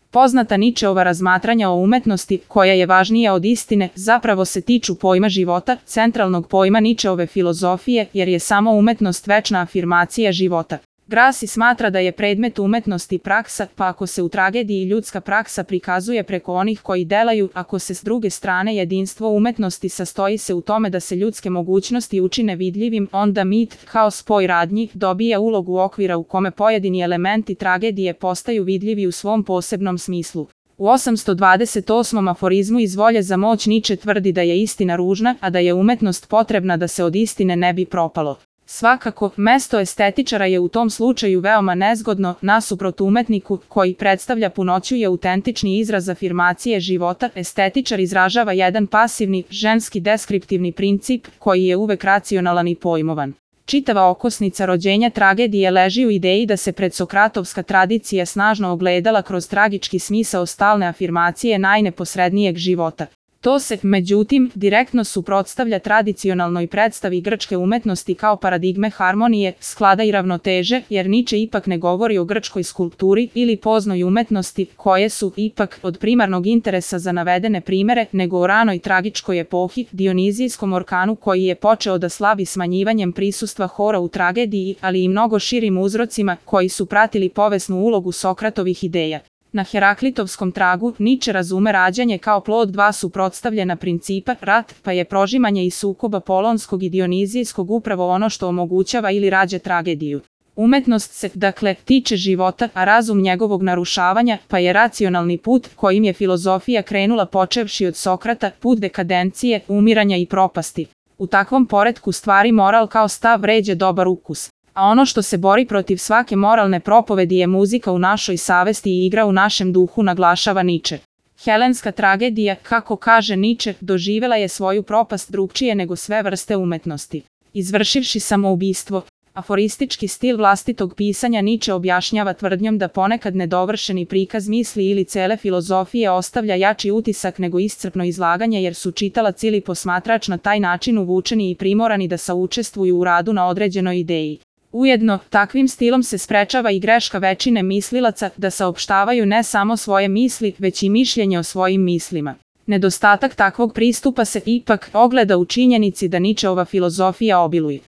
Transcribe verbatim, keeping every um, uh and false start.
Poznata Ničeova razmatranja o umetnosti, koja je važnija od istine, zapravo se tiču pojma života, centralnog pojma Ničeove filozofije, jer je samo umetnost večna afirmacija života. Grassi smatra da je predmet umetnosti praksa, pa ako se u tragediji ljudska praksa prikazuje preko onih koji delaju, ako se s druge strane jedinstvo umetnosti sastoji se u tome da se ljudske mogućnosti učine vidljivim, onda mit, kao spoj radnji, dobija ulogu okvira u kome pojedini elementi tragedije postaju vidljivi u svom posebnom smislu. U osamsto dvadeset osmom aforizmu iz Volje za moć Niče tvrdi da je istina ružna, a da je umetnost potrebna da se od istine ne bi propalo. Svakako, mesto estetičara je u tom slučaju veoma nezgodno, nasuprot umetniku, koji predstavlja punoću i autentični izraz afirmacije života. Estetičar izražava jedan pasivni, ženski deskriptivni princip, koji je uvek racionalan i pojmovan. Čitava okosnica rođenja tragedije leži u ideji da se predsokratovska tradicija snažno ogledala kroz tragički smisao stalne afirmacije najneposrednijeg života. To se, međutim, direktno suprotstavlja tradicionalnoj predstavi grčke umetnosti kao paradigme harmonije, sklada i ravnoteže, jer Niče ipak ne govori o grčkoj skulpturi ili poznoj umetnosti, koje su, ipak, od primarnog interesa za navedene primere, nego o ranoj tragičkoj epohi, Dionizijskom orkanu koji je počeo da slavi smanjivanjem prisustva hora u tragediji, ali i mnogo širim uzrocima koji su pratili povesnu ulogu Sokratovih ideja. Na Heraklitovskom tragu, Niče razume rađanje kao plod dva suprotstavljena principa, rat, pa je prožimanje i sukoba polonskog i dionizijskog upravo ono što omogućava ili rađa tragediju. Umetnost se, dakle, tiče života, a razum njegovog narušavanja, pa je racionalni put, kojim je filozofija krenula počevši od Sokrata, put dekadencije, umiranja i propasti. U takvom poretku stvari moral kao stav vređa dobar ukus. A ono što se bori protiv svake moralne propovedi je muzika u našoj savesti i igra u našem duhu, naglašava Niče. Helenska tragedija, kako kaže Niče, doživela je svoju propast drugčije nego sve vrste umetnosti. Izvršivši samoubistvo, aforistički stil vlastitog pisanja Niče objašnjava tvrdnjom da ponekad nedovršeni prikaz misli ili cele filozofije ostavlja jači utisak nego iscrpno izlaganje, jer su čitalac ili posmatrač na taj način uvučeni i primorani da saučestvuju u radu na određenoj ideji. Ujedno, takvim stilom se sprečava i greška većine mislilaca da saopštavaju ne samo svoje misli, već i mišljenje o svojim mislima. Nedostatak takvog pristupa se ipak ogleda u činjenici da Ničeova filozofija obiluje